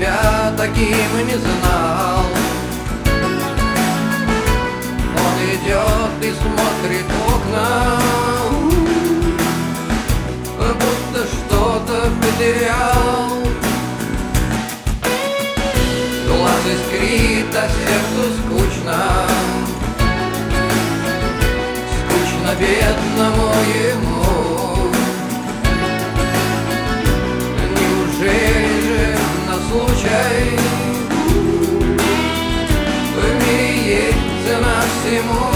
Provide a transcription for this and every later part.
тебя таким не знал. Он идет и смотрит в окна, будто что-то потерял. Глаз искрит, а сердцу скучно, скучно бедному ему. Неужели же на случай в мире есть цена всему?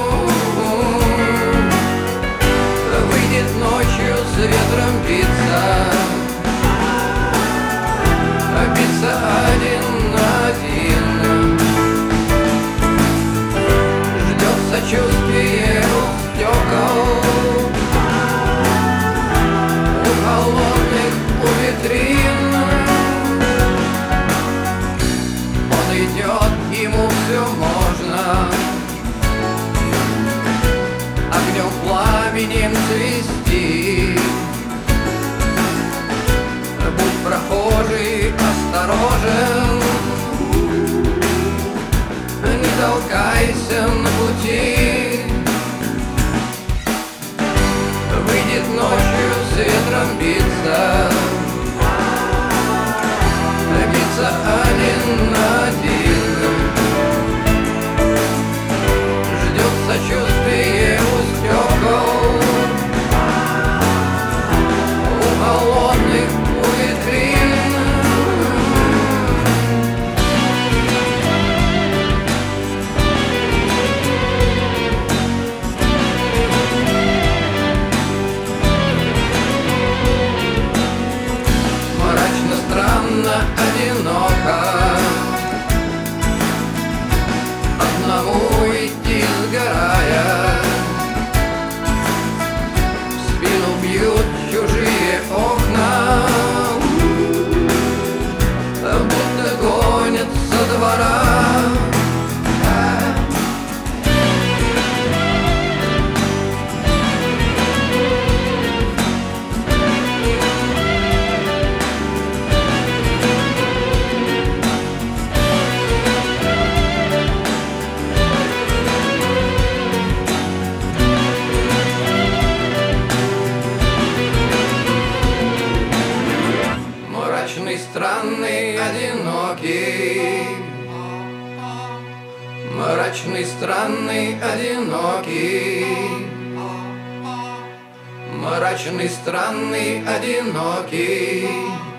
Выйдет ночью с ветром биться, биться один на один. Ждет сочувствие у стекол, у холодных, у витрин. Он идет, ему все можно, огнем пламенем цвести. Будь прохожий осторожен, не толкайся на пути. Выйдет ночью с ветром биться, биться один на один. Ждет сочувствие у стекол, у холодных, у витрин. Мрачно, странно, одиноко одному идти, сгорая. В спину бьют чужие окна, будто гонят со двора. Мрачный, странный, одинокий. Мрачный, странный, одинокий. Мрачный, странный, одинокий.